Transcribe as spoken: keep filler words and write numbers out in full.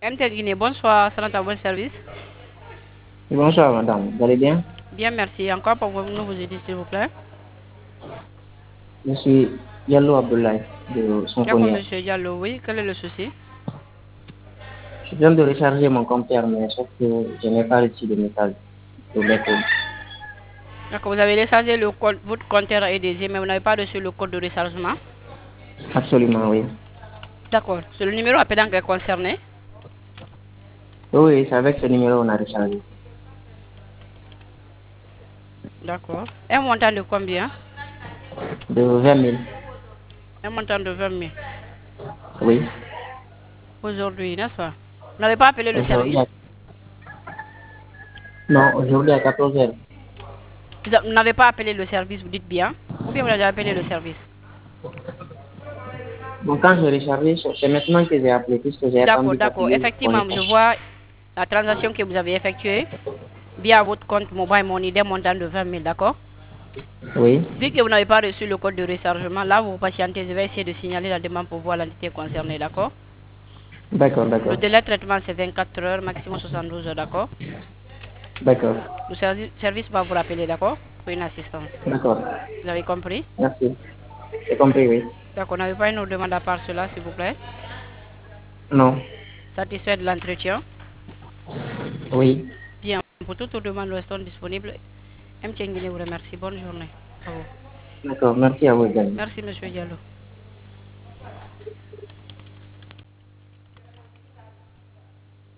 M T Guinée, bonsoir, c'est notre bon service. Bonsoir madame, vous allez bien? Bien, merci. Encore pour vous, nous vous aider, s'il vous plaît. Je suis Yallo Abdoulaye de D'accord, Symphonia. monsieur Diallo, oui, quel est le souci? Je viens de recharger mon compteur, mais sauf que je n'ai pas reçu de message de l'école. D'accord, vous avez déchargé le code, votre compteur est aidé, mais vous n'avez pas reçu le code de rechargement. Absolument, oui. D'accord, c'est le numéro appelant qui est concerné. Oui, c'est avec ce numéro qu'on a rechargé. D'accord. Un montant de combien? De vingt mille. Un montant de vingt mille. Oui. Aujourd'hui, n'est-ce pas? Vous n'avez pas appelé le Aujourd'hui, à... service? non, aujourd'hui à quatorze heures. Vous n'avez pas appelé le service, vous dites bien? Ou bien vous avez appelé le service? Donc quand j'ai rechargé, c'est maintenant que j'ai appelé, puisque j'ai D'accord, attendu d'accord. fatigué pour Effectivement, je répondre. vois la transaction que vous avez effectuée via votre compte Mobile Money d'un montant de vingt mille, d'accord? Oui. Vu que vous n'avez pas reçu le code de rechargement, là, vous patientez, je vais essayer de signaler la demande pour voir l'entité concernée, d'accord? D'accord, Le d'accord. délai de traitement, c'est vingt-quatre heures, maximum soixante-douze heures, d'accord? D'accord. Le servi- service va vous rappeler, d'accord? Pour une assistance. D'accord. Vous avez compris? Merci. J'ai compris, oui. D'accord, n'avez pas une autre demande à part cela, s'il vous plaît? Non. Satisfait de l'entretien? Oui. Bien, pour toute autre demande, nous restons disponibles. M. Tchenguine vous remercie. Bonne journée à vous. D'accord, merci à vous également. Merci, monsieur Diallo.